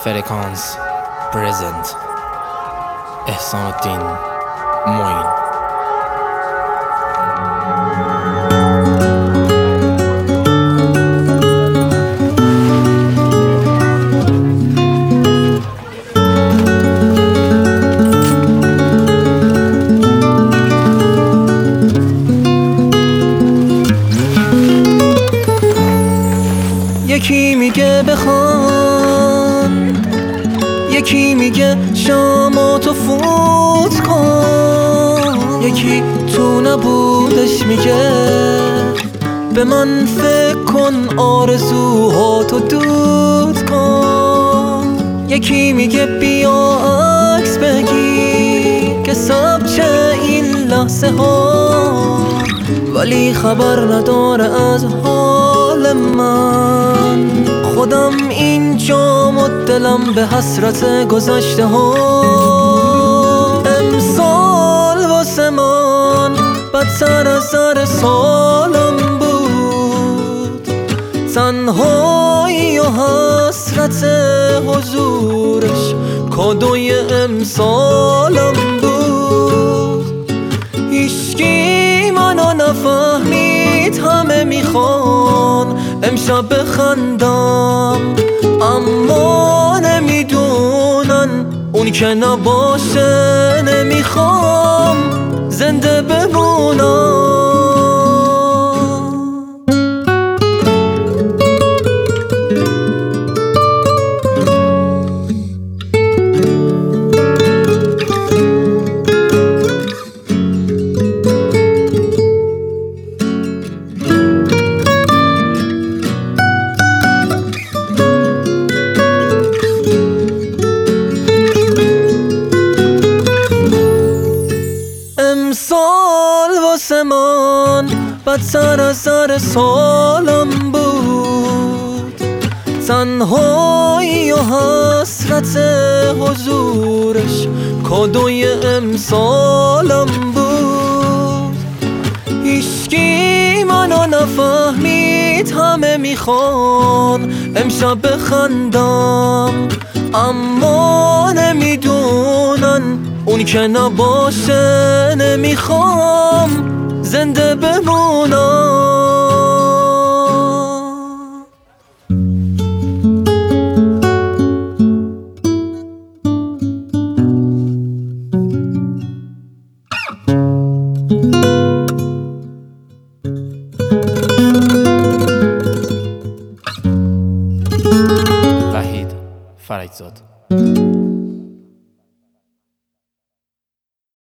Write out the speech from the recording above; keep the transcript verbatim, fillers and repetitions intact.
فرکانس پرزنت احسان الدین معین. یکی میگه بخوان، یکی میگه شاماتو فوت کن، یکی تو نبودش میگه به من فکر کن آرزوهاتو دود کن، یکی میگه بیا عکس بگیر که ثبت این لحظه ها، ولی خبر نداره از حال من. خودم اینجام و دلم به حسرت گذشته ها. امسال واسه من بدتر از سر سالم بود، تنهایی و حسرت حضورش کادوی امسالم بود. هیچکی منو نفهمید، همه میخوان امشب بخندم، اما نمیدونن اون که نباشه نمیخوام زنده بمونم. امسال واسه من بدتر از سر سالم بود، تنهایی و حسرت حضورش کادوی امسالم بود. هیچکی منو نفهمید، همه میخوان امشب بخندم، اما نمیدونن اون که نباشه نمیخوام زنده بمونم. وحید فرجزاد.